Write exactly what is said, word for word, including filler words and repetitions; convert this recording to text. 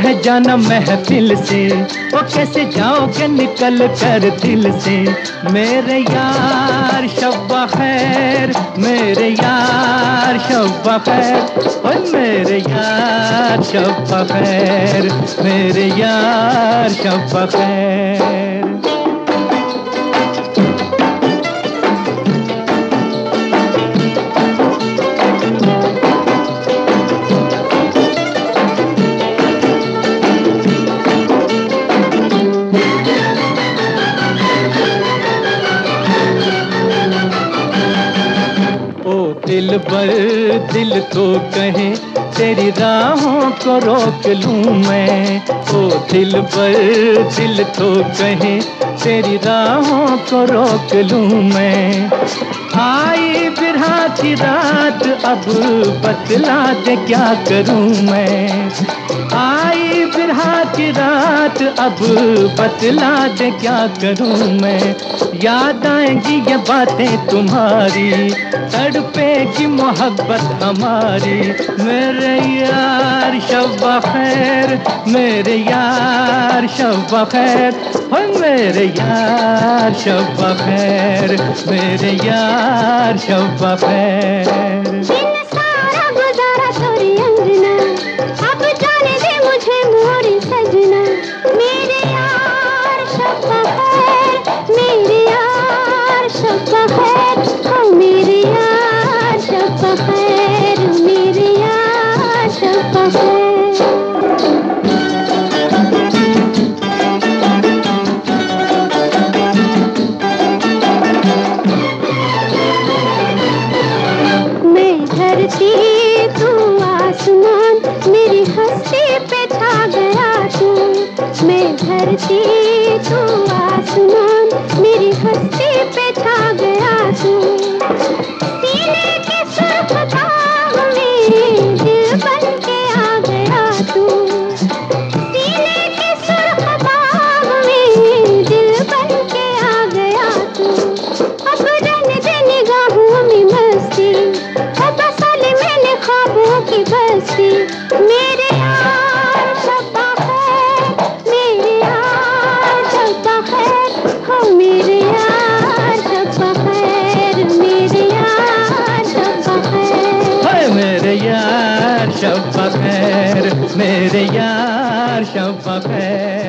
रह जाना महफिल से, वो कैसे जाओगे निकल कर दिल से। मेरे यार शब्बा खैर, मेरे यार शब्बा खैर, ओए मेरे यार शब्बा खैर, मेरे यार शब्बा खैर। दिल बर दिल तो कहे तेरी राहों को रोक लूं मैं। ओ दिल बर दिल तो कहे तेरी राहों को रोक लूं मैं। आई बिरहा की रात अब बतला दे क्या करूं मैं। आई बिरहा की रात अब बतला दे क्या करूं मैं। याद आएंगी ये बातें तुम्हारी, तड़पेगी मोहब्बत हमारी। मेरे यार शब्बा खैर, मेरे यार शब्बा खैर, हो मेरे यार शब्बा खैर, मेरे यार शब्बा खैर। दिन सारा गुजारा तोरी अंगना, अब जाने दे मुझे मोरी सजना। मेरे यार शब्बा खैर, मेरे यार शब्बा खैर, हो मेरे यार शब्बा खैर, मेरे यार शब्बा खैर। धरती तू आसमान, मेरी हस्ती पे छा गया तू। मैं धरती तू आसमान, मेरी हस्ती पे छा गया तू। सीने के सुर्ख दाग में दिल बन के आ गया तू। सीने के सुर्ख दाग में दिल बन के आ गया तू। अब रंग दे निगाहों में मस्ती, ख्वाबों की बस्ती। मेरे यार शब्बा खैर, मेरे यार शब्बा खैर, हो मेरे यार शब्बा खैर, मेरे यार शब्बा खैर, हाय मेरे यार शब्बा खैर, मेरे यार शब्बा खैर।